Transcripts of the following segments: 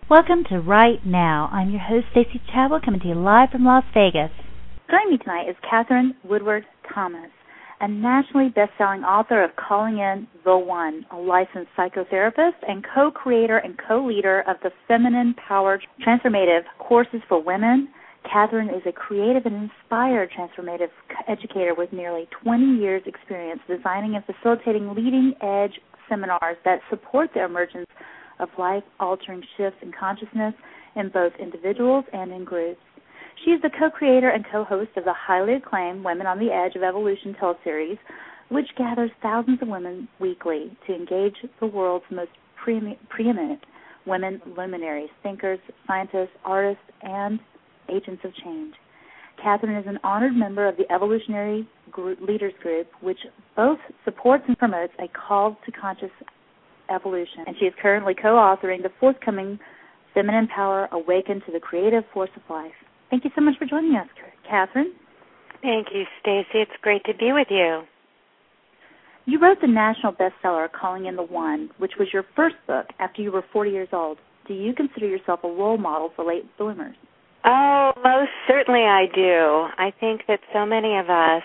Welcome to Right Now. I'm your host, Stacey Chabot, coming to you live from Las Vegas. Joining me tonight is Catherine Woodward Thomas, a nationally best-selling author of Calling in the One, a licensed psychotherapist and co-creator and co-leader of the Feminine Power Transformative Courses for Women. Catherine is a creative and inspired transformative educator with nearly 20 years' experience designing and facilitating leading-edge seminars that support the emergence of life-altering shifts in consciousness in both individuals and in groups. She is the co-creator and co-host of the highly acclaimed Women on the Edge of Evolution teleseries, which gathers thousands of women weekly to engage the world's most preeminent women luminaries, thinkers, scientists, artists, and agents of change. Catherine is an honored member of the Evolutionary Leaders Group, which both supports and promotes a call to conscious evolution, and she is currently co-authoring the forthcoming Feminine Power Awaken to the Creative Force of Life. Thank you so much for joining us, Catherine. Thank you, Stacey. It's great to be with you. You wrote the national bestseller, Calling in the One, which was your first book after you were 40 years old. Do you consider yourself a role model for late bloomers? Oh, most certainly I do. I think that so many of us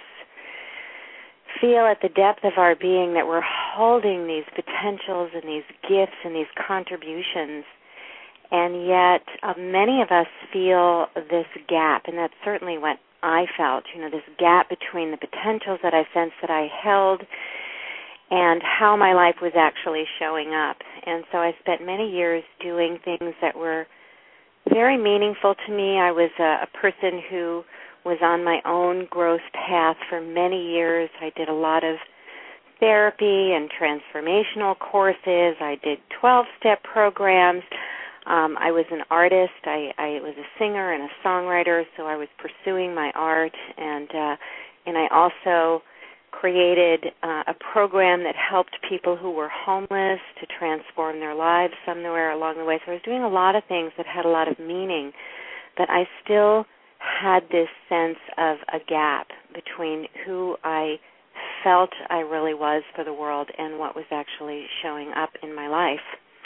feel at the depth of our being that we're holding these potentials and these gifts and these contributions, and yet many of us feel this gap, and that's certainly what I felt, this gap between the potentials that I sensed that I held and how my life was actually showing up. And so I spent many years doing things that were very meaningful to me. I was a person who was on my own growth path for many years. I did a lot of therapy and transformational courses. I did 12-step programs. I was an artist. I was a singer and a songwriter, so I was pursuing my art. And I also created a program that helped people who were homeless to transform their lives somewhere along the way. So I was doing a lot of things that had a lot of meaning, but I still had this sense of a gap between who I felt I really was for the world and what was actually showing up in my life.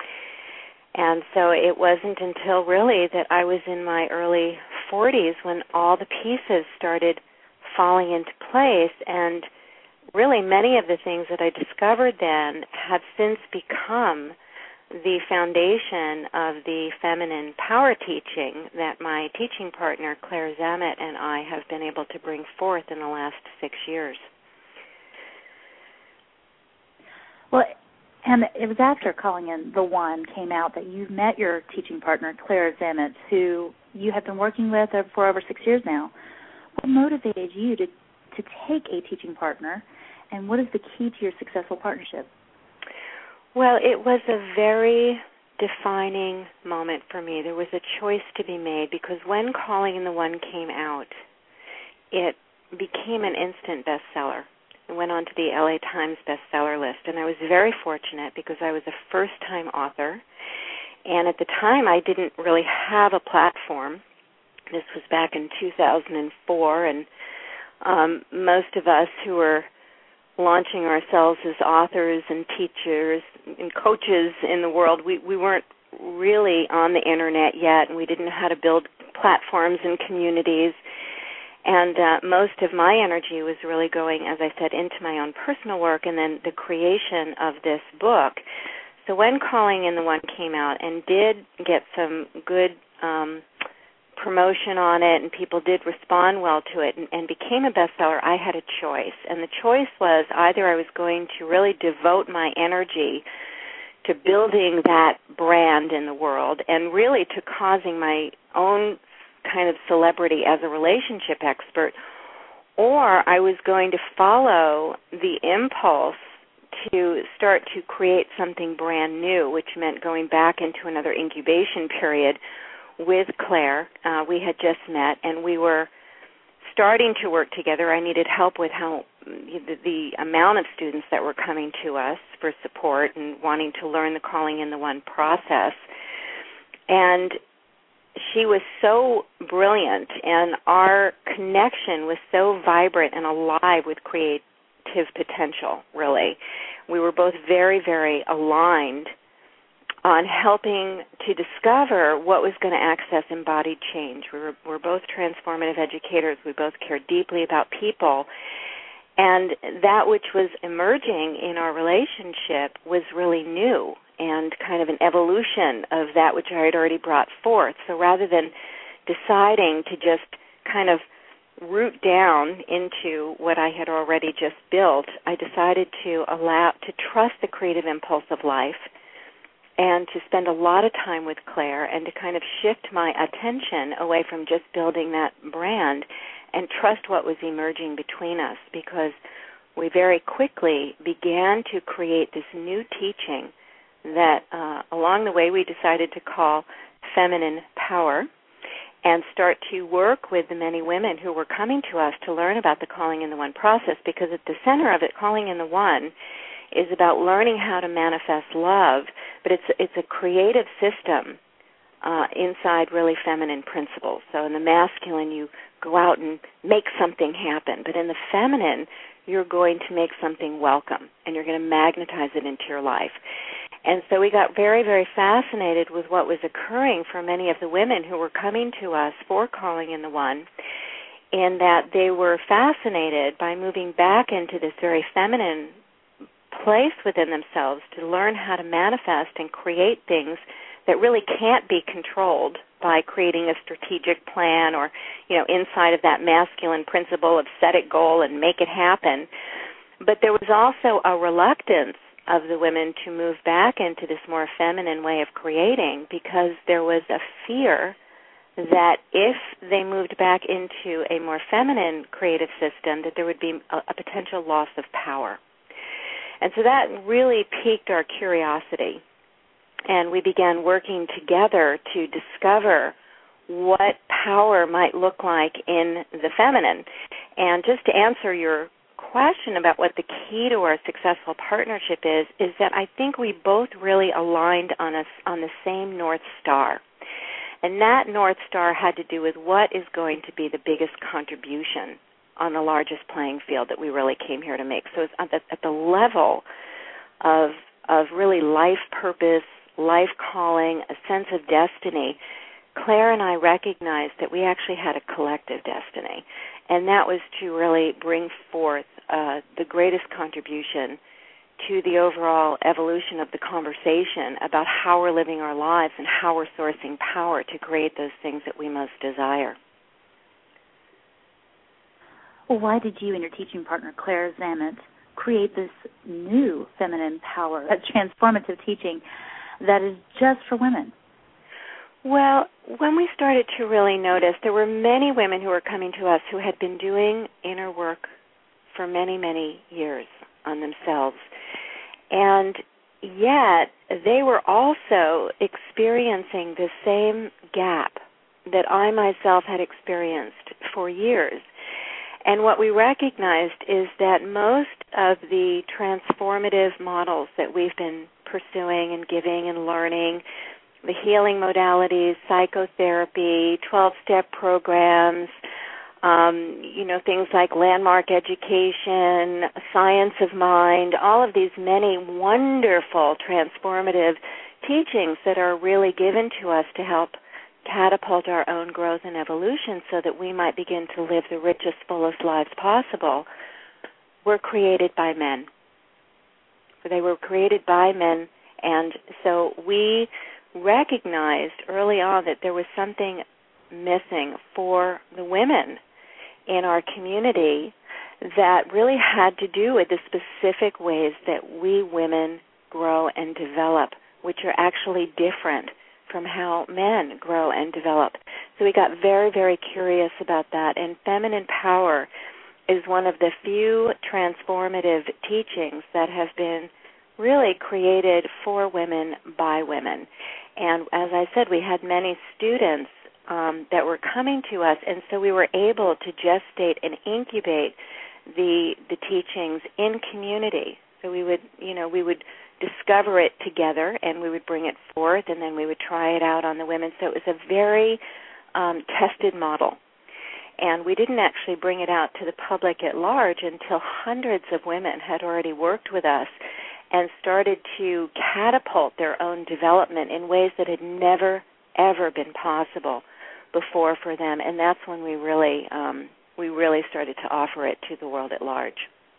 And so it wasn't until really that I was in my early 40s when all the pieces started falling into place, and really many of the things that I discovered then have since become the foundation of the feminine power teaching that my teaching partner, Claire Zamet, and I have been able to bring forth in the last 6 years. Well, and it was after Calling in the One came out that you met your teaching partner, Claire Zamet, who you have been working with for over 6 years now. What motivated you to take a teaching partner, and what is the key to your successful partnership? Well, it was a very defining moment for me. There was a choice to be made because when Calling in the One came out, it became an instant bestseller. It went on to the LA Times bestseller list, and I was very fortunate because I was a first-time author, and at the time I didn't really have a platform. This was back in 2004, and most of us who were launching ourselves as authors and teachers and coaches in the world, we weren't really on the internet yet, and we didn't know how to build platforms and communities. And most of my energy was really going, as I said, into my own personal work and then the creation of this book. So when Calling in the One came out and did get some good promotion on it and people did respond well to it and became a bestseller, I had a choice. And the choice was either I was going to really devote my energy to building that brand in the world and really to causing my own kind of celebrity as a relationship expert, or I was going to follow the impulse to start to create something brand new, which meant going back into another incubation period with Claire. We had just met, and we were starting to work together. I needed help with how the amount of students that were coming to us for support and wanting to learn the Calling in the One process. And she was so brilliant, and our connection was so vibrant and alive with creative potential, really. We were both very, very aligned on helping to discover what was going to access embodied change. We're both transformative educators. We both care deeply about people. And that which was emerging in our relationship was really new and kind of an evolution of that which I had already brought forth. So rather than deciding to just kind of root down into what I had already just built, I decided to trust the creative impulse of life and to spend a lot of time with Claire and to kind of shift my attention away from just building that brand and trust what was emerging between us, because we very quickly began to create this new teaching that along the way we decided to call Feminine Power, and start to work with the many women who were coming to us to learn about the Calling in the One process, because at the center of it, Calling in the One is about learning how to manifest love, but it's a creative system inside really feminine principles. So in the masculine, you go out and make something happen, but in the feminine, you're going to make something welcome, and you're going to magnetize it into your life. And so we got very, very fascinated with what was occurring for many of the women who were coming to us for Calling in the One, in that they were fascinated by moving back into this very feminine place within themselves to learn how to manifest and create things that really can't be controlled by creating a strategic plan or, inside of that masculine principle of set a goal and make it happen. But there was also a reluctance of the women to move back into this more feminine way of creating, because there was a fear that if they moved back into a more feminine creative system, that there would be a potential loss of power. And so that really piqued our curiosity, and we began working together to discover what power might look like in the feminine. And just to answer your question about what the key to our successful partnership is that I think we both really aligned on the same North Star. And that North Star had to do with what is going to be the biggest contribution on the largest playing field that we really came here to make. So it's at the level of really life purpose, life calling, a sense of destiny. Claire and I recognized that we actually had a collective destiny, and that was to really bring forth the greatest contribution to the overall evolution of the conversation about how we're living our lives and how we're sourcing power to create those things that we most desire. Well, why did you and your teaching partner, Claire Zammit, create this new feminine power, a transformative teaching that is just for women? Well, when we started to really notice, there were many women who were coming to us who had been doing inner work for many, many years on themselves. And yet they were also experiencing the same gap that I myself had experienced for years. And what we recognized is that most of the transformative models that we've been pursuing and giving and learning, the healing modalities, psychotherapy, 12-step programs, things like landmark education, science of mind, all of these many wonderful transformative teachings that are really given to us to help catapult our own growth and evolution so that we might begin to live the richest, fullest lives possible, were created by men. They were created by men, and so we recognized early on that there was something missing for the women in our community that really had to do with the specific ways that we women grow and develop, which are actually different from how men grow and develop. So we got very, very curious about that, and feminine power is one of the few transformative teachings that have been really created for women by women. And as I said, we had many students that were coming to us, and so we were able to gestate and incubate the teachings in community. So we would discover it together, and we would bring it forth, and then we would try it out on the women. So it was a very tested model. And we didn't actually bring it out to the public at large until hundreds of women had already worked with us and started to catapult their own development in ways that had never, ever been possible before for them. And that's when we really started to offer it to the world at large.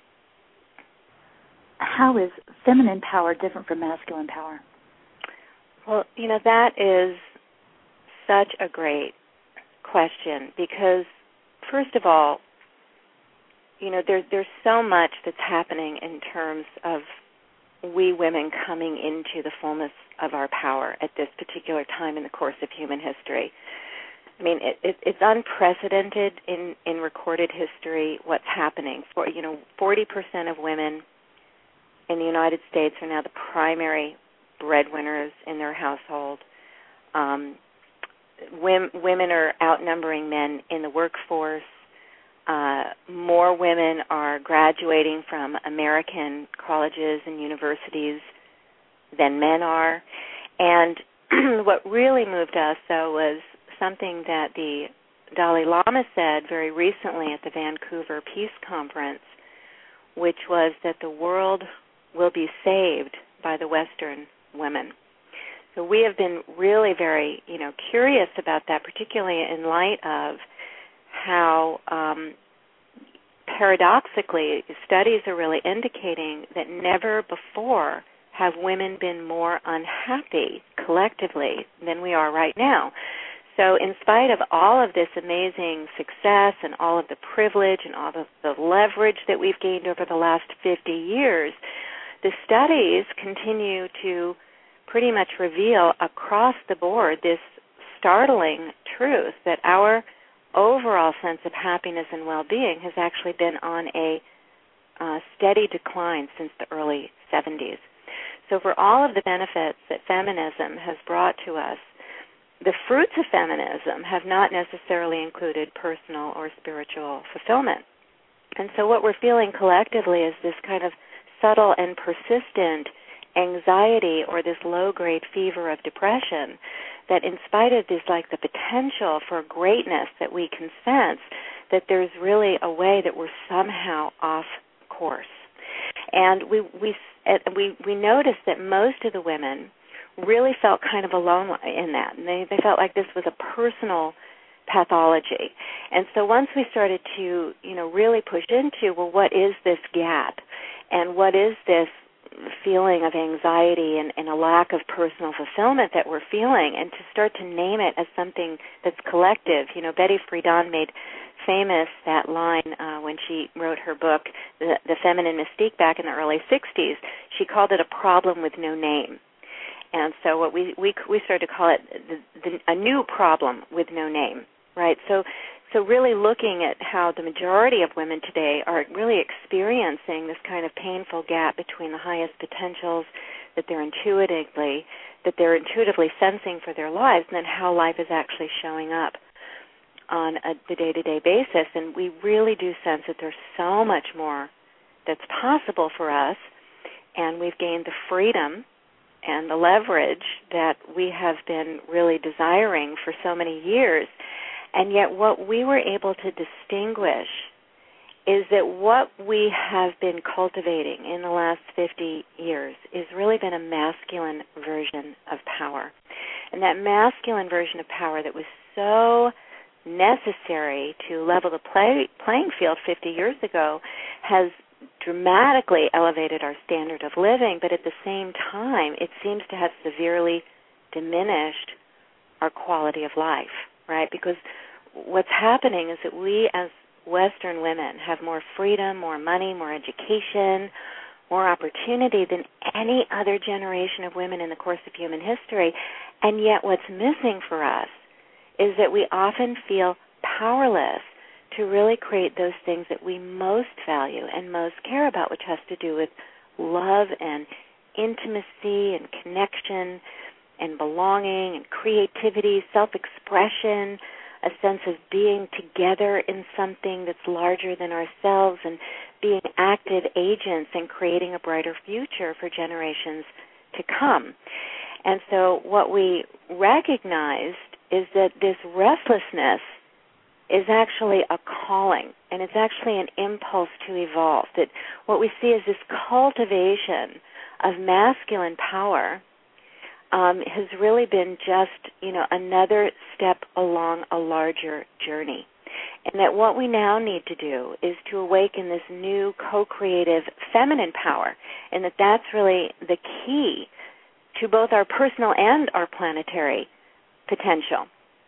How is feminine power different from masculine power? Well, that is such a great question because, first of all, there's so much that's happening in terms of we women coming into the fullness of our power at this particular time in the course of human history. I mean, it's unprecedented in recorded history what's happening. 40% of women in the United States are now the primary breadwinners in their household. Women are outnumbering men in the workforce. More women are graduating from American colleges and universities than men are. And what really moved us, though, was something that the Dalai Lama said very recently at the Vancouver Peace Conference, which was that the world will be saved by the Western women. So we have been really very, curious about that, particularly in light of how paradoxically studies are really indicating that never before have women been more unhappy collectively than we are right now. So in spite of all of this amazing success and all of the privilege and all of the leverage that we've gained over the last 50 years, the studies continue to pretty much reveal across the board this startling truth that our overall sense of happiness and well-being has actually been on a steady decline since the early 70s. So for all of the benefits that feminism has brought to us, the fruits of feminism have not necessarily included personal or spiritual fulfillment. And so what we're feeling collectively is this kind of subtle and persistent anxiety or this low-grade fever of depression that in spite of this, like the potential for greatness that we can sense, that there's really a way that we're somehow off course. And we noticed that most of the women really felt kind of alone in that. And they felt like this was a personal pathology. And so once we started to, really push into, well, what is this gap? And what is this feeling of anxiety and a lack of personal fulfillment that we're feeling, and to start to name it as something that's collective. Betty Friedan made famous that line when she wrote her book, The Feminine Mystique, back in the early 60s. She called it a problem with no name. And so what we started to call it a new problem with no name, right? So really looking at how the majority of women today are really experiencing this kind of painful gap between the highest potentials that they're intuitively sensing for their lives, and then how life is actually showing up on the day-to-day basis. And we really do sense that there's so much more that's possible for us, and we've gained the freedom and the leverage that we have been really desiring for so many years. And yet what we were able to distinguish is that what we have been cultivating in the last 50 years has really been a masculine version of power. And that masculine version of power that was so necessary to level the playing field 50 years ago has dramatically elevated our standard of living, but at the same time, it seems to have severely diminished our quality of life, right? Because what's happening is that we as Western women have more freedom, more money, more education, more opportunity than any other generation of women in the course of human history. And yet what's missing for us is that we often feel powerless to really create those things that we most value and most care about, which has to do with love and intimacy and connection and belonging and creativity, self-expression, a sense of being together in something that's larger than ourselves, and being active agents and creating a brighter future for generations to come. And so what we recognized is that this restlessness is actually a calling, and it's actually an impulse to evolve. That what we see is this cultivation of masculine power has really been just, another step along a larger journey. And that what we now need to do is to awaken this new co-creative feminine power, and that's really the key to both our personal and our planetary potential.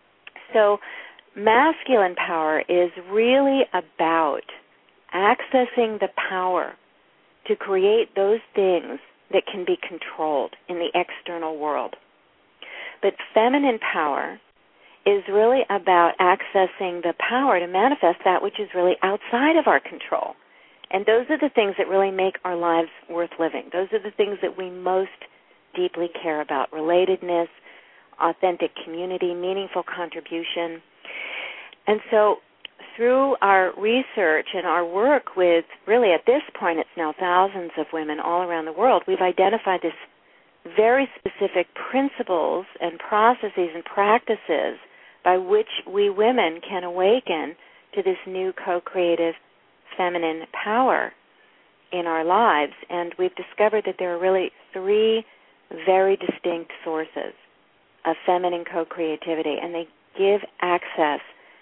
So masculine power is really about accessing the power to create those things that can be controlled in the external world. But feminine power is really about accessing the power to manifest that which is really outside of our control. And those are the things that really make our lives worth living. Those are the things that we most deeply care about: relatedness, authentic community, meaningful contribution. And so through our research and our work with, really at this point it's now thousands of women all around the world, we've identified this very specific principles and processes and practices by which we women can awaken to this new co-creative feminine power in our lives. And we've discovered that there are really three very distinct sources of feminine co-creativity, and they give access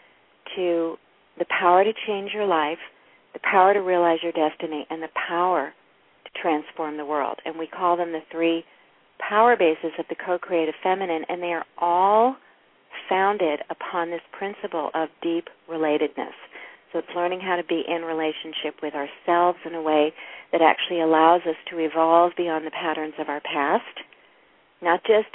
to the power to change your life, the power to realize your destiny, and the power to transform the world. And we call them the three power bases of the co-creative feminine, and they are all founded upon this principle of deep relatedness. So it's learning how to be in relationship with ourselves in a way that actually allows us to evolve beyond the patterns of our past, not just,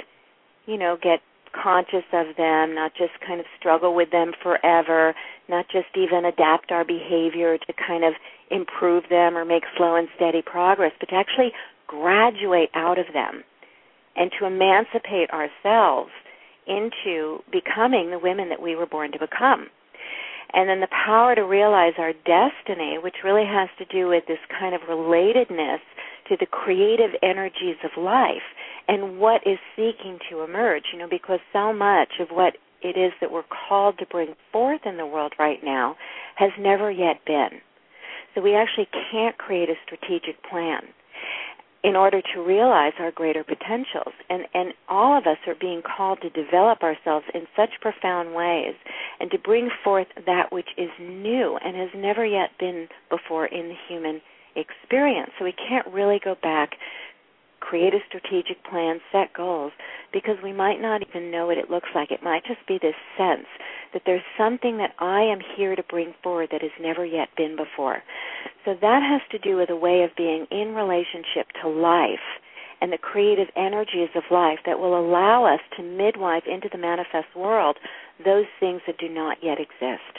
get conscious of them, not just kind of struggle with them forever, not just even adapt our behavior to kind of improve them or make slow and steady progress, but to actually graduate out of them and to emancipate ourselves into becoming the women that we were born to become. And then the power to realize our destiny, which really has to do with this kind of relatedness to the creative energies of life and what is seeking to emerge, because so much of what it is that we're called to bring forth in the world right now has never yet been. So we actually can't create a strategic plan in order to realize our greater potentials. And all of us are being called to develop ourselves in such profound ways and to bring forth that which is new and has never yet been before in the human experience. So we can't really go back, create a strategic plan, set goals, because we might not even know what it looks like. It might just be this sense that there's something that I am here to bring forward that has never yet been before. So that has to do with a way of being in relationship to life and the creative energies of life that will allow us to midwife into the manifest world those things that do not yet exist.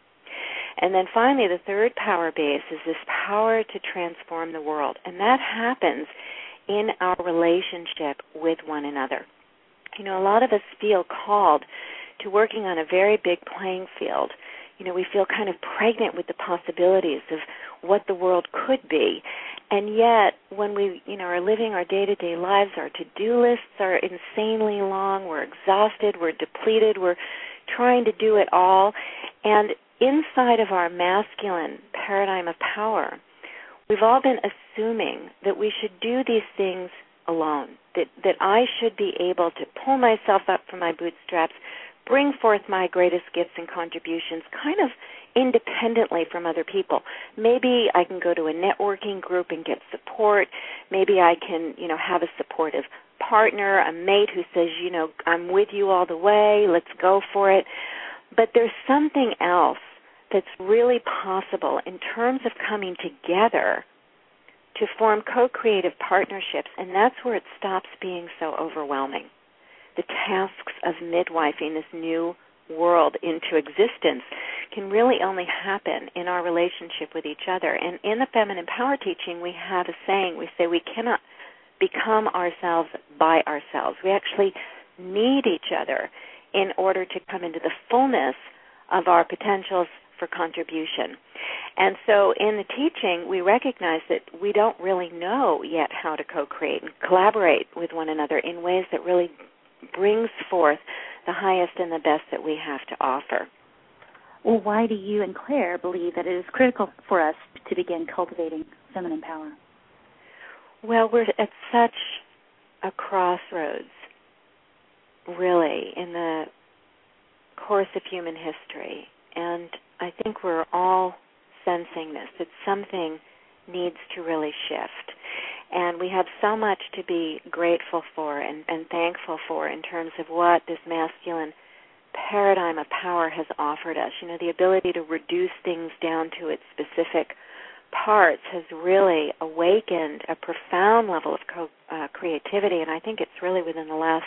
And then finally, the third power base is this power to transform the world, and that happens in our relationship with one another. A lot of us feel called to working on a very big playing field. We feel kind of pregnant with the possibilities of what the world could be. And yet, when we, are living our day-to-day lives, our to-do lists are insanely long. We're exhausted. We're depleted. We're trying to do it all. And inside of our masculine paradigm of power, we've all been assuming that we should do these things alone, that I should be able to pull myself up from my bootstraps, bring forth my greatest gifts and contributions kind of independently from other people. Maybe I can go to a networking group and get support. Maybe I can, have a supportive partner, a mate who says, I'm with you all the way, let's go for it. But there's something else that's really possible in terms of coming together to form co-creative partnerships, and that's where it stops being so overwhelming. The tasks of midwifing this new world into existence can really only happen in our relationship with each other. And in the Feminine Power teaching, we have a saying. We say we cannot become ourselves by ourselves. We actually need each other in order to come into the fullness of our potentials for contribution. And so in the teaching, we recognize that we don't really know yet how to co-create and collaborate with one another in ways that really brings forth the highest and the best that we have to offer. Well, why do you and Claire believe that it is critical for us to begin cultivating feminine power? Well, we're at such a crossroads, really, in the course of human history. And I think we're all sensing this, that something needs to really shift. And we have so much to be grateful for and thankful for in terms of what this masculine paradigm of power has offered us. You know, the ability to reduce things down to its specific parts has really awakened a profound level of creativity, and I think it's really within the last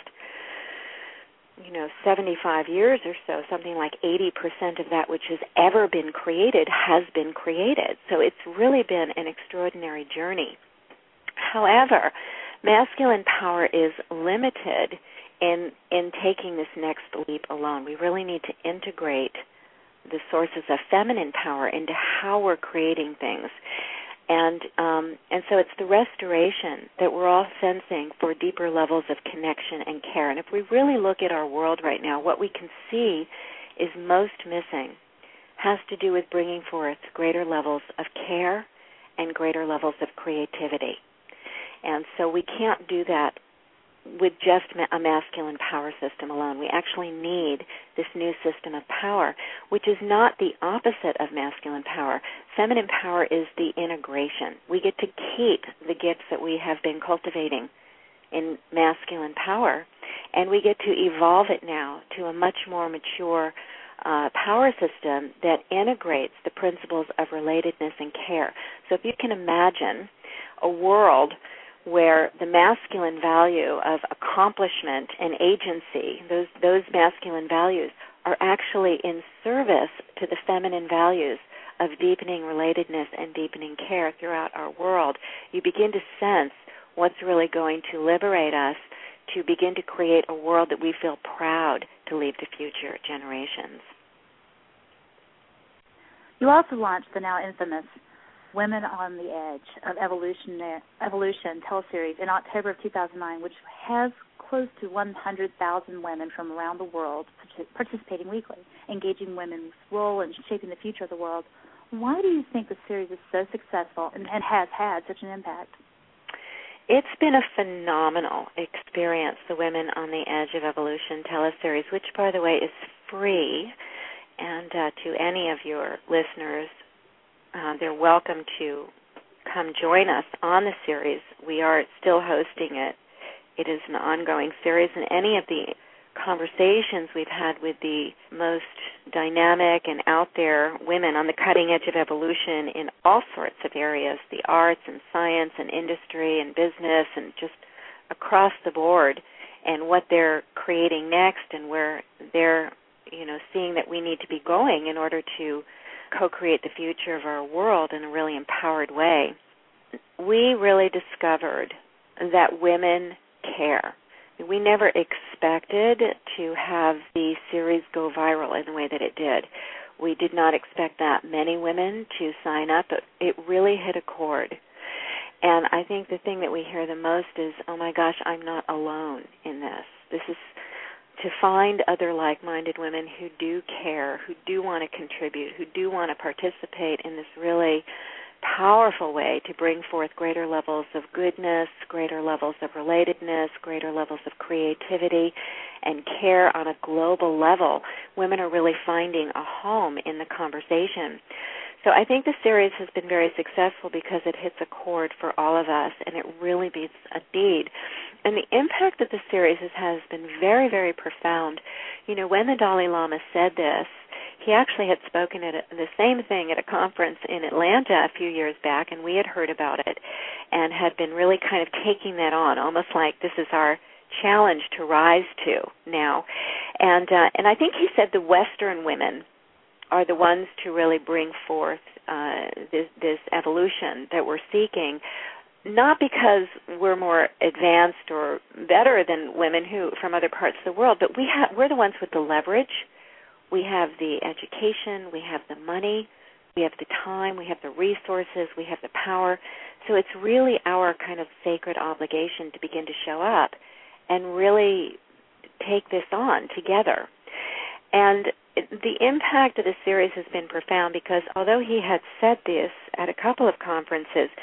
75 years or so, something like 80% of that which has ever been created has been created. So it's really been an extraordinary journey. However, masculine power is limited in taking this next leap alone. We really need to integrate the sources of feminine power into how we're creating things. And so it's the restoration that we're all sensing for deeper levels of connection and care. And if we really look at our world right now, what we can see is most missing has to do with bringing forth greater levels of care and greater levels of creativity. And so we can't do that with just a masculine power system alone. We actually need this new system of power, which is not the opposite of masculine power. Feminine power is the integration. We get to keep the gifts that we have been cultivating in masculine power, and we get to evolve it now to a much more mature power system that integrates the principles of relatedness and care. So if you can imagine a world where the masculine value of accomplishment and agency, those masculine values, are actually in service to the feminine values of deepening relatedness and deepening care throughout our world, you begin to sense what's really going to liberate us to begin to create a world that we feel proud to leave to future generations. You also launched the now infamous Women on the Edge of Evolution teleseries in October of 2009, which has close to 100,000 women from around the world participating weekly, engaging women's role in shaping the future of the world. Why do you think the series is so successful and has had such an impact? It's been a phenomenal experience, the Women on the Edge of Evolution teleseries, which, by the way, is free. And to any of your listeners, they're welcome to come join us on the series. We are still hosting it. It is an ongoing series, and any of the conversations we've had with the most dynamic and out there women on the cutting edge of evolution in all sorts of areas, the arts and science and industry and business and just across the board, and what they're creating next and where they're, seeing that we need to be going in order to co-create the future of our world in a really empowered way. We really discovered that women care. We never expected to have the series go viral in the way that it did. We did not expect that many women to sign up, but it really hit a chord. And I think the thing that we hear the most is, oh my gosh, I'm not alone in this. This is to find other like-minded women who do care, who do want to contribute, who do want to participate in this really powerful way to bring forth greater levels of goodness, greater levels of relatedness, greater levels of creativity and care on a global level. Women are really finding a home in the conversation. So I think the series has been very successful because it hits a chord for all of us, and it really meets a need. And the impact of the series has been very, very profound. When the Dalai Lama said this, he actually had spoken at the same thing at a conference in Atlanta a few years back, and we had heard about it and had been really kind of taking that on, almost like this is our challenge to rise to now. And I think he said the Western women are the ones to really bring forth this evolution that we're seeking, not because we're more advanced or better than women who from other parts of the world, but we're the ones with the leverage. We have the education, we have the money, we have the time, we have the resources, we have the power. So it's really our kind of sacred obligation to begin to show up and really take this on together. And the impact of the series has been profound because although he had said this at a couple of conferences,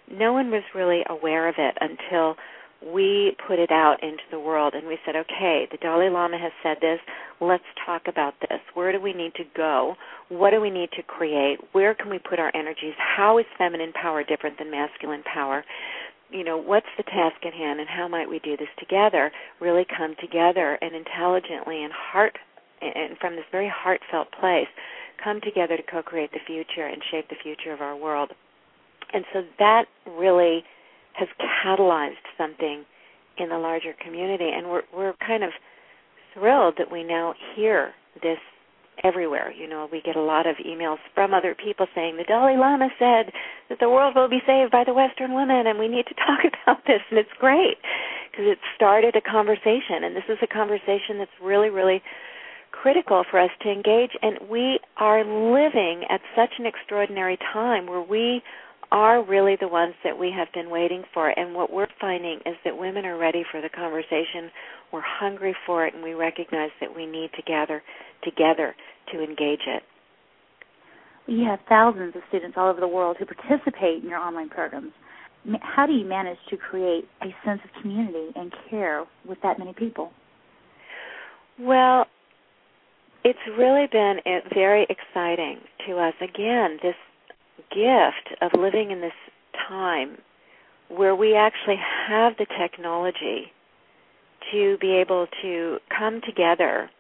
no one was really aware of it until we put it out into the world and we said, okay, the Dalai Lama has said this, let's talk about this. Where do we need to go? What do we need to create? Where can we put our energies? How is feminine power different than masculine power? You know, what's the task at hand and how might we do this together? Really come together and intelligently and from this very heartfelt place, come together to co-create the future and shape the future of our world. And so that really has catalyzed something in the larger community, and we're kind of thrilled that we now hear this everywhere. You know, we get a lot of emails from other people saying the Dalai Lama said that the world will be saved by the Western woman, and we need to talk about this, and it's great because it started a conversation, and this is a conversation that's really, really critical for us to engage, and we are living at such an extraordinary time where we are really the ones that we have been waiting for. And what we're finding is that women are ready for the conversation. We're hungry for it, and we recognize that we need to gather together to engage it. You have thousands of students all over the world who participate in your online programs. How do you manage to create a sense of community and care with that many people? Well, it's really been very exciting to us. Again, this gift of living in this time where we actually have the technology to be able to come together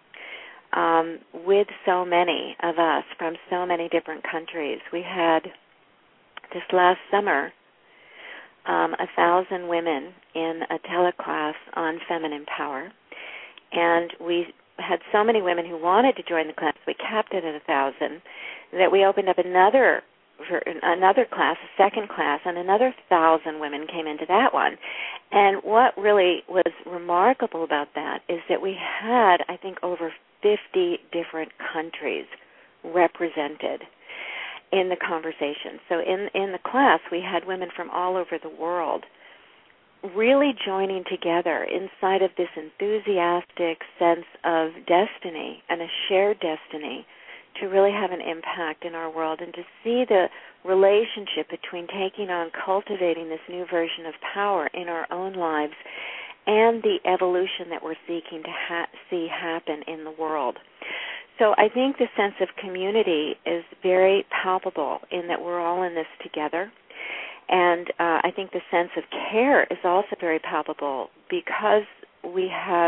with so many of us from so many different countries. We had this last summer 1,000 women in a teleclass on feminine power, and we had so many women who wanted to join the class, we capped it at 1,000, that we opened up another class, a second class, and another 1,000 women came into that one. And what really was remarkable about that is that we had, I think, over 50 different countries represented in the conversation. So in the class, we had women from all over the world really joining together inside of this enthusiastic sense of destiny and a shared destiny to really have an impact in our world and to see the relationship between taking on, cultivating this new version of power in our own lives and the evolution that we're seeking to see happen in the world. So I think the sense of community is very palpable in that we're all in this together. And I think the sense of care is also very palpable because we have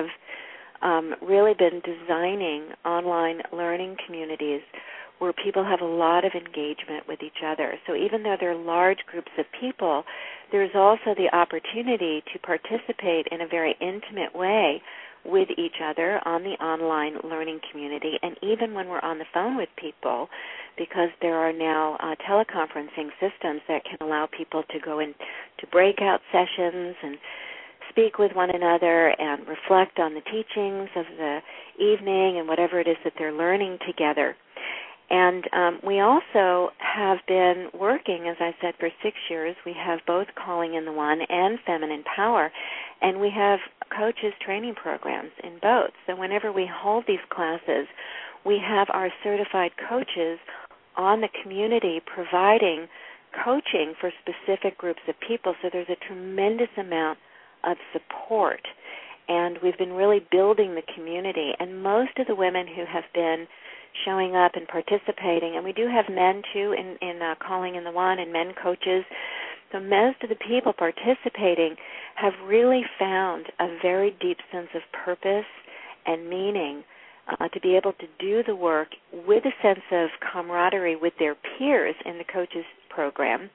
really been designing online learning communities where people have a lot of engagement with each other. So even though there are large groups of people, there's also the opportunity to participate in a very intimate way with each other on the online learning community. And even when we're on the phone with people, because there are now teleconferencing systems that can allow people to go into breakout sessions and speak with one another and reflect on the teachings of the evening and whatever it is that they're learning together. And we also have been working, as I said, for 6 years. We have both Calling in the One and Feminine Power, and we have coaches training programs in both. So whenever we hold these classes, we have our certified coaches on the community providing coaching for specific groups of people. So there's a tremendous amount of support, and we've been really building the community. And most of the women who have been showing up and participating, and we do have men too in Calling in the One and men coaches, so most of the people participating have really found a very deep sense of purpose and meaning to be able to do the work with a sense of camaraderie with their peers in the coaches program,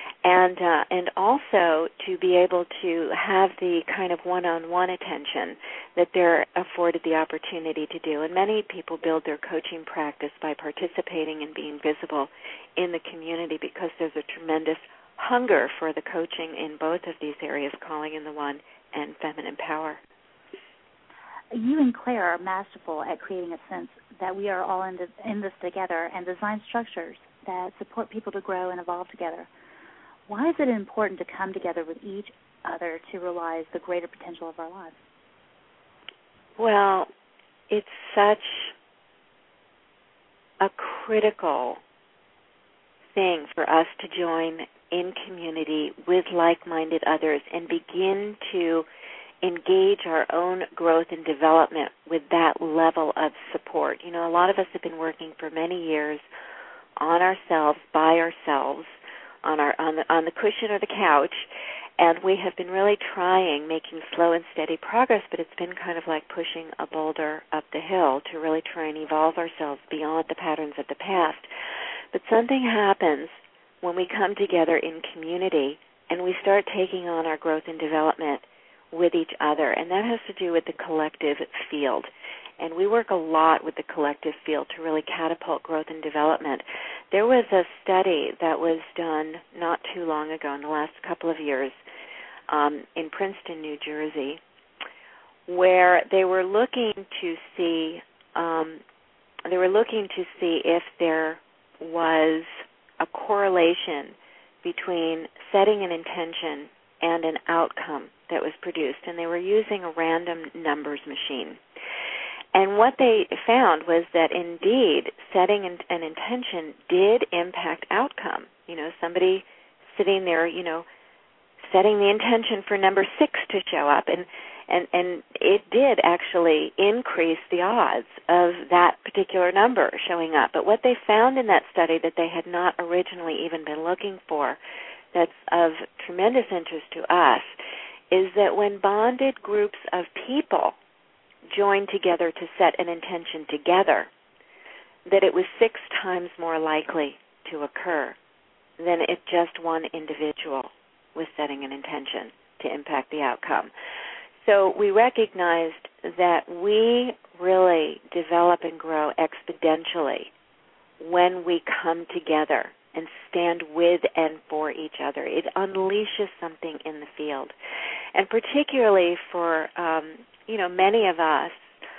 and also to be able to have the kind of one-on-one attention that they're afforded the opportunity to do. And many people build their coaching practice by participating and being visible in the community because there's a tremendous hunger for the coaching in both of these areas, Calling in the One and Feminine Power. You and Claire are masterful at creating a sense that we are all in this together and design structures that support people to grow and evolve together. Why is it important to come together with each other to realize the greater potential of our lives? Well, it's such a critical thing for us to join in community with like-minded others and begin to engage our own growth and development with that level of support. You know, a lot of us have been working for many years on ourselves, by ourselves, on the cushion or the couch, and we have been really trying, making slow and steady progress, but it's been kind of like pushing a boulder up the hill to really try and evolve ourselves beyond the patterns of the past. But something happens when we come together in community and we start taking on our growth and development with each other, and that has to do with the collective field. And we work a lot with the collective field to really catapult growth and development. There was a study that was done not too long ago, in the last couple of years, in Princeton, New Jersey, where they were looking to see if there was a correlation between setting an intention and an outcome that was produced, and they were using a random numbers machine. And what they found was that indeed setting an intention did impact outcome. You know, somebody sitting there, you know, setting the intention for number 6 to show up, and it did actually increase the odds of that particular number showing up. But what they found in that study that they had not originally even been looking for, that's of tremendous interest to us, is that when bonded groups of people joined together to set an intention together, that it was 6 times more likely to occur than if just one individual was setting an intention to impact the outcome. So we recognized that we really develop and grow exponentially when we come together and stand with and for each other. It unleashes something in the field. And particularly for, many of us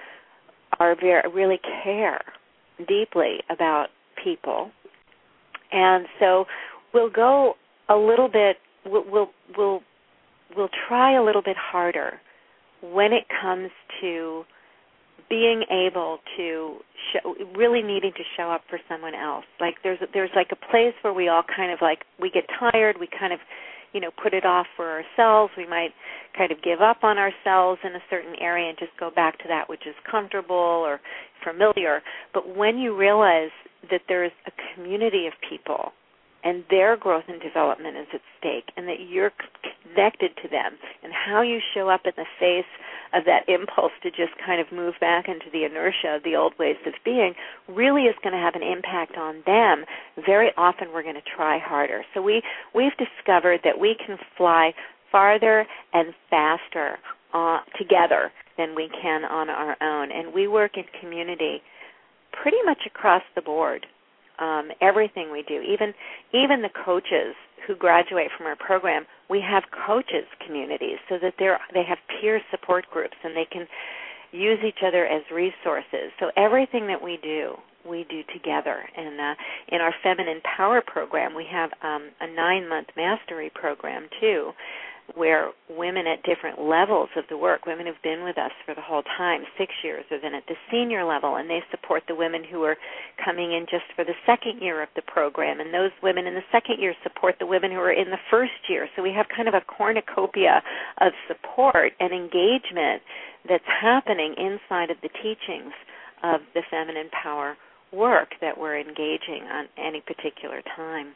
really care deeply about people. And so we'll go a little bit, we'll try a little bit harder when it comes to being able to really needing to show up for someone else. Like there's like a place where we all kind of like, we get tired, we kind of, put it off for ourselves. We might kind of give up on ourselves in a certain area and just go back to that which is comfortable or familiar. But when you realize that there's a community of people and their growth and development is at stake, and that you're connected to them, and how you show up in the face of that impulse to just kind of move back into the inertia of the old ways of being really is going to have an impact on them, very often we're going to try harder. So we've discovered that we can fly farther and faster together than we can on our own. And we work in community pretty much across the board. Everything we do, even the coaches who graduate from our program, we have coaches communities so that they have peer support groups and they can use each other as resources. So everything that we do together. And in our Feminine Power program, we have a 9-month mastery program too, where women at different levels of the work, women who've been with us for the whole time, 6 years, or then at the senior level, and they support the women who are coming in just for the second year of the program, and those women in the second year support the women who are in the first year. So we have kind of a cornucopia of support and engagement that's happening inside of the teachings of the Feminine Power work that we're engaging on any particular time.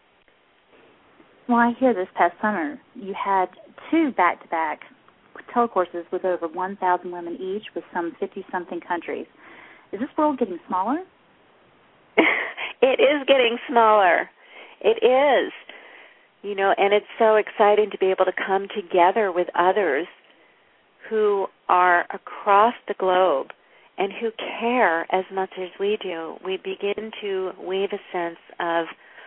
Well, I hear this past summer you had 2 back-to-back telecourses with over 1,000 women each with some 50-something countries. Is this world getting smaller? It is getting smaller. It is. And it's so exciting to be able to come together with others who are across the globe and who care as much as we do. We begin to weave a sense of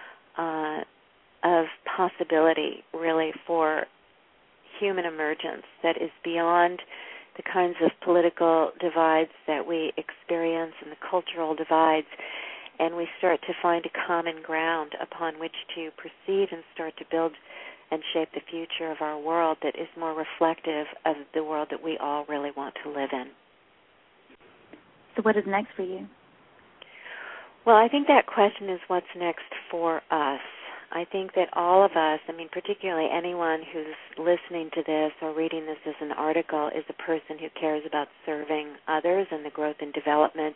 possibility, really, for human emergence that is beyond the kinds of political divides that we experience and the cultural divides, and we start to find a common ground upon which to proceed and start to build and shape the future of our world that is more reflective of the world that we all really want to live in. So what is next for you? Well, I think that question is what's next for us. I think that all of us, particularly anyone who's listening to this or reading this as an article, is a person who cares about serving others and the growth and development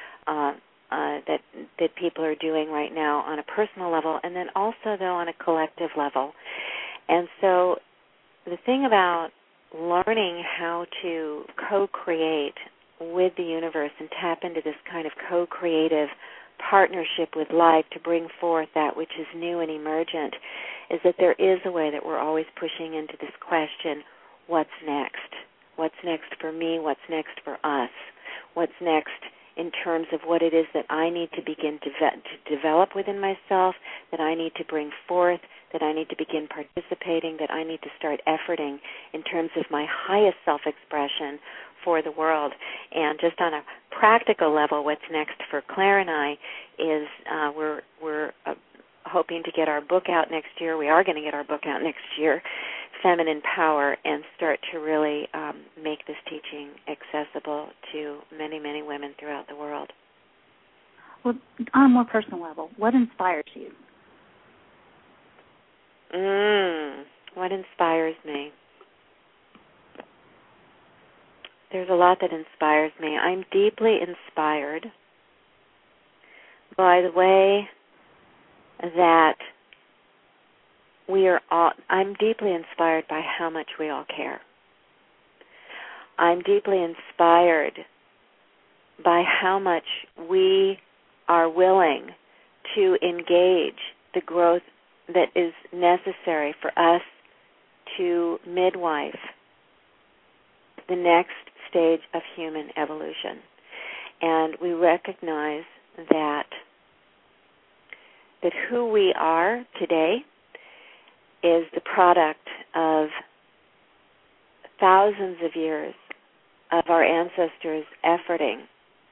that people are doing right now on a personal level, and then also, though, on a collective level. And so the thing about learning how to co-create with the universe and tap into this kind of co-creative partnership with life to bring forth that which is new and emergent is that there is a way that we're always pushing into this question, what's next? What's next for me? What's next for us? What's next in terms of what it is that I need to begin to develop within myself, that I need to bring forth, that I need to begin participating, that I need to start efforting in terms of my highest self-expression for the world. And just on a practical level, what's next for Claire and I is we're hoping to get our book out next year. We are going to get our book out next year, Feminine Power, and start to really make this teaching accessible to many, many women throughout the world. Well, on a more personal level, what inspires you? What inspires me? There's a lot that inspires me. I'm deeply inspired by the way that I'm deeply inspired by how much we all care. I'm deeply inspired by how much we are willing to engage the growth that is necessary for us to midwife the next stage of human evolution. And we recognize that who we are today is the product of thousands of years of our ancestors efforting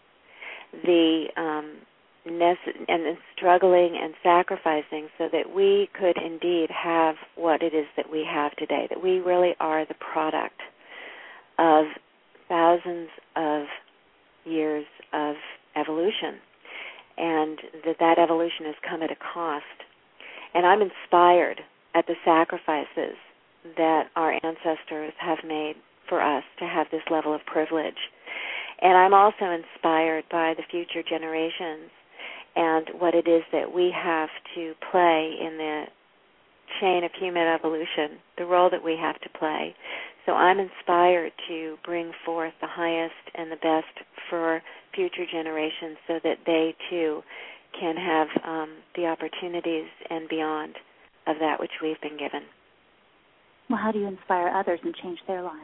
and struggling and sacrificing so that we could indeed have what it is that we have today, that we really are the product of thousands of years of evolution, and that evolution has come at a cost. And I'm inspired at the sacrifices that our ancestors have made for us to have this level of privilege. And I'm also inspired by the future generations and what it is that we have to play in the chain of human evolution, the role that we have to play. So I'm inspired to bring forth the highest and the best for future generations so that they, too, can have the opportunities and beyond of that which we've been given. Well, how do you inspire others and change their lives?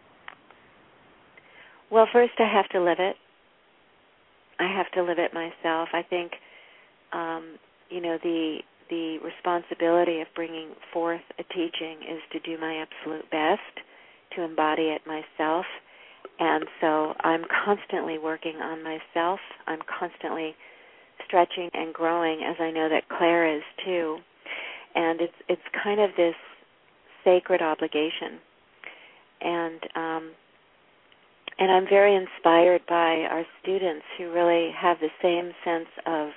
Well, first I have to live it. I have to live it myself. I think, the responsibility of bringing forth a teaching is to do my absolute best to embody it myself. And so I'm constantly working on myself. I'm constantly stretching and growing, as I know that Claire is too. And it's kind of this sacred obligation. And I'm very inspired by our students who really have the same sense of,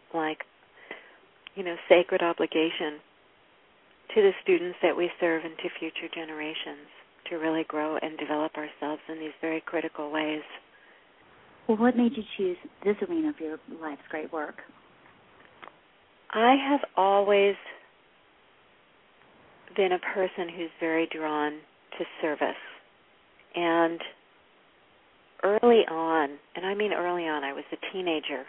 sacred obligation to the students that we serve and to future generations to really grow and develop ourselves in these very critical ways. Well, what made you choose this arena of your life's great work? I have always been a person who's very drawn to service. And early on, I was a teenager,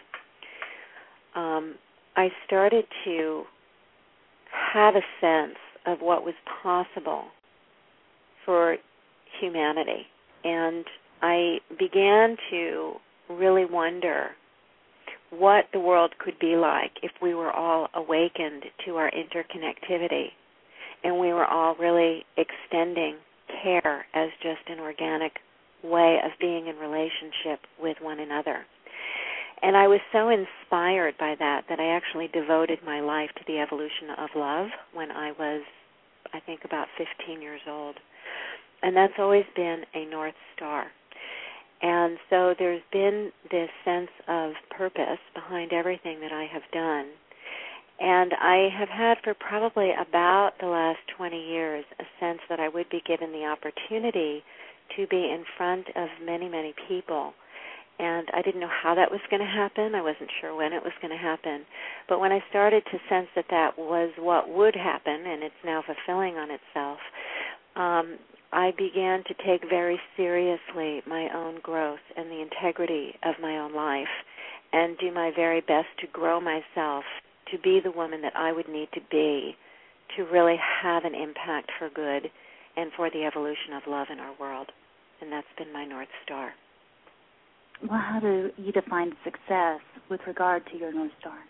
I started to have a sense of what was possible for humanity. And I began to really wonder what the world could be like if we were all awakened to our interconnectivity and we were all really extending care as just an organic way of being in relationship with one another. And I was so inspired by that I actually devoted my life to the evolution of love when I was, I think, about 15 years old. And that's always been a North Star. And so there's been this sense of purpose behind everything that I have done. And I have had for probably about the last 20 years a sense that I would be given the opportunity to be in front of many, many people. And I didn't know how that was going to happen. I wasn't sure when it was going to happen. But when I started to sense that that was what would happen, and it's now fulfilling on itself, I began to take very seriously my own growth and the integrity of my own life and do my very best to grow myself to be the woman that I would need to be to really have an impact for good and for the evolution of love in our world. And that's been my North Star. Well, how do you define success with regard to your North Star?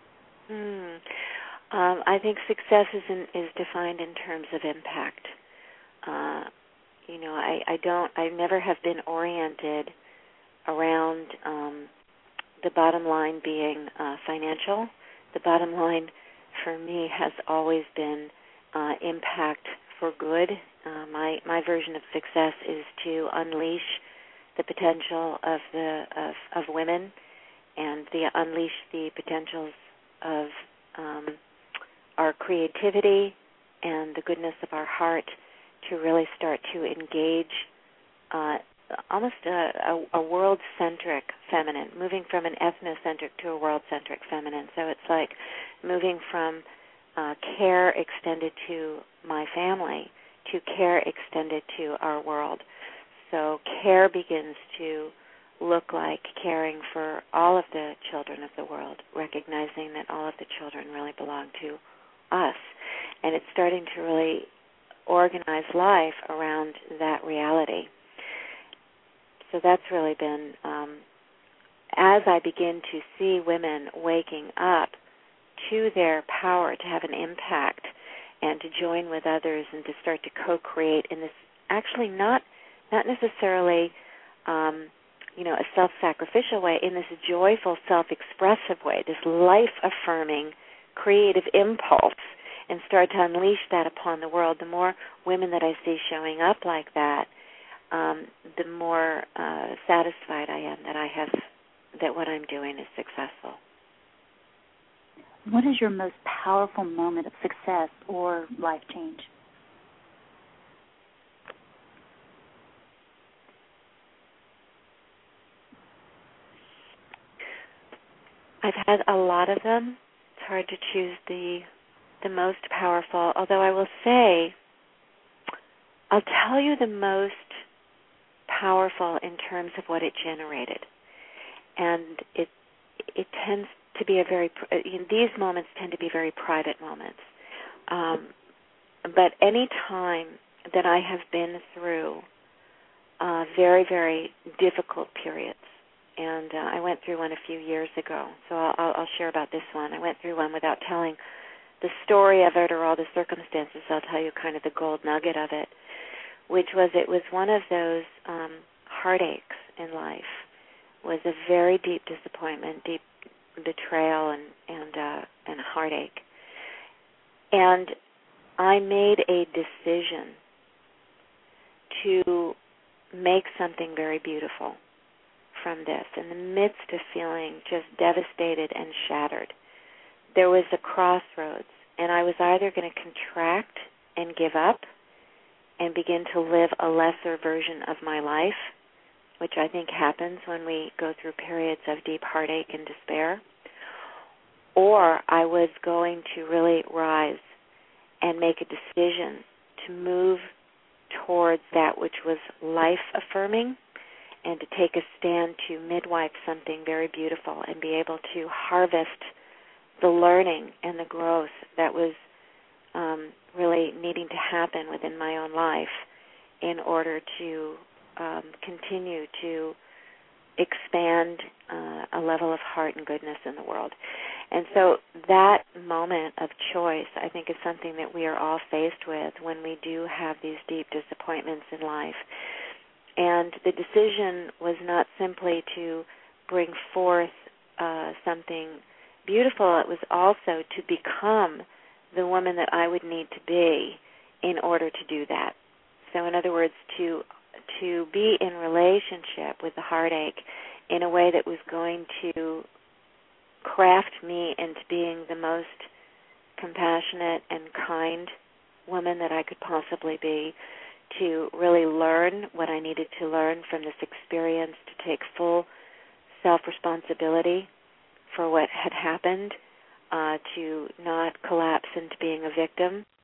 I think success is defined in terms of impact. I never have been oriented around the bottom line being financial. The bottom line for me has always been impact for good. My version of success is to unleash the potential of women and unleash the potentials of our creativity and the goodness of our heart to really start to engage almost a world-centric feminine, moving from an ethnocentric to a world-centric feminine. So it's like moving from care extended to my family to care extended to our world. So care begins to look like caring for all of the children of the world, recognizing that all of the children really belong to us. And it's starting to really organize life around that reality. So that's really been, as I begin to see women waking up to their power to have an impact and to join with others and to start to co-create in this actually not necessarily, a self-sacrificial way, in this joyful, self-expressive way, this life-affirming, creative impulse, and start to unleash that upon the world. The more women that I see showing up like that, the more satisfied I am that what I'm doing is successful. What is your most powerful moment of success or life change? I've had a lot of them. It's hard to choose the most powerful, although I will say, I'll tell you the most powerful in terms of what it generated. And it tends to be these moments tend to be very private moments. But any time that I have been through very, very difficult periods, and I went through one a few years ago, so I'll share about this one. I went through one without telling the story of it or all the circumstances. I'll tell you kind of the gold nugget of it, which was it was one of those heartaches in life, was a very deep disappointment, deep betrayal and heartache. And I made a decision to make something very beautiful from this. In the midst of feeling just devastated and shattered, there was a crossroads, and I was either going to contract and give up and begin to live a lesser version of my life, which I think happens when we go through periods of deep heartache and despair, or I was going to really rise and make a decision to move towards that which was life-affirming and to take a stand to midwife something very beautiful and be able to harvest the learning and the growth that was really needing to happen within my own life in order to continue to expand a level of heart and goodness in the world. And so that moment of choice, I think, is something that we are all faced with when we do have these deep disappointments in life. And the decision was not simply to bring forth something beautiful. It was also to become the woman that I would need to be in order to do that. So in other words, to be in relationship with the heartache in a way that was going to craft me into being the most compassionate and kind woman that I could possibly be, to really learn what I needed to learn from this experience, to take full self-responsibility for what had happened, to not collapse into being a victim,